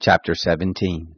Chapter 17.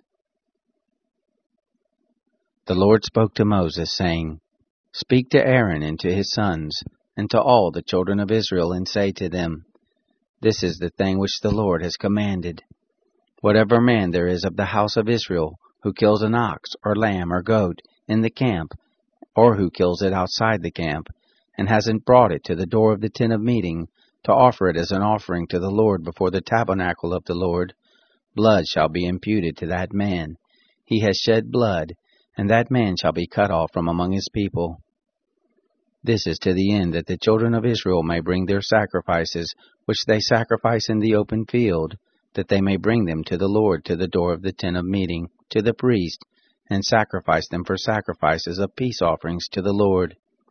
The Lord spoke to Moses, saying, Speak to Aaron and to his sons, and to all the children of Israel, and say to them, This is the thing which the Lord has commanded. Whatever man there is of the house of Israel, who kills an ox, or lamb, or goat, in the camp, or who kills it outside the camp, and hasn't brought it to the door of the tent of meeting, to offer it as an offering to the Lord before the tabernacle of the Lord, blood shall be imputed to that man. He has shed blood, and that man shall be cut off from among his people. This is to the end that the children of Israel may bring their sacrifices, which they sacrifice in the open field, that they may bring them to the Lord to the door of the tent of meeting, to the priest, and sacrifice them for sacrifices of peace offerings to the Lord.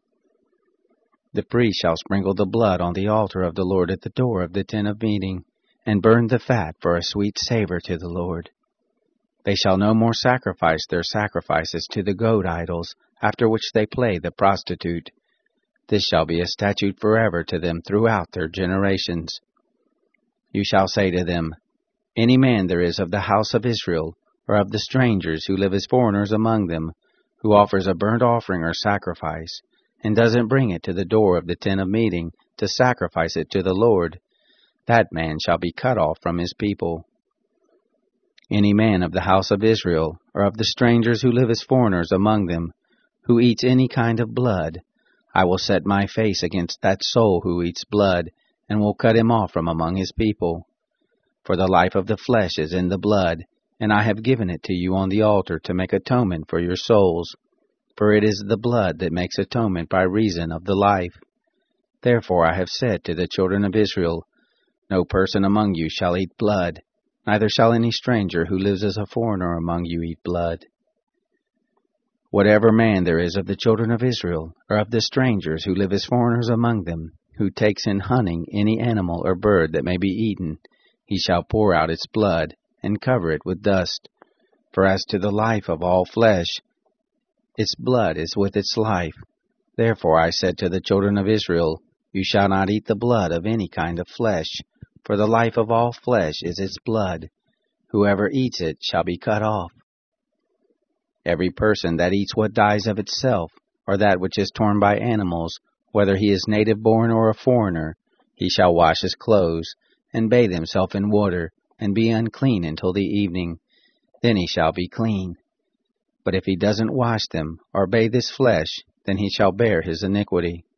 The priest shall sprinkle the blood on the altar of the Lord at the door of the tent of meeting, and burn the fat for a sweet savor to the Lord. They shall no more sacrifice their sacrifices to the goat idols, after which they play the prostitute. This shall be a statute forever to them throughout their generations. You shall say to them, Any man there is of the house of Israel, or of the strangers who live as foreigners among them, who offers a burnt offering or sacrifice, and doesn't bring it to the door of the tent of meeting to sacrifice it to the Lord, that man shall be cut off from his people. Any man of the house of Israel, or of the strangers who live as foreigners among them, who eats any kind of blood, I will set my face against that soul who eats blood, and will cut him off from among his people. For the life of the flesh is in the blood, and I have given it to you on the altar to make atonement for your souls. For it is the blood that makes atonement by reason of the life. Therefore I have said to the children of Israel, No person among you shall eat blood, neither shall any stranger who lives as a foreigner among you eat blood. Whatever man there is of the children of Israel, or of the strangers who live as foreigners among them, who takes in hunting any animal or bird that may be eaten, he shall pour out its blood, and cover it with dust. For as to the life of all flesh, its blood is with its life. Therefore I said to the children of Israel, You shall not eat the blood of any kind of flesh, for the life of all flesh is its blood. Whoever eats it shall be cut off. Every person that eats what dies of itself, or that which is torn by animals, whether he is native born or a foreigner, he shall wash his clothes, and bathe himself in water, and be unclean until the evening. Then he shall be clean. But if he doesn't wash them, or bathe his flesh, then he shall bear his iniquity.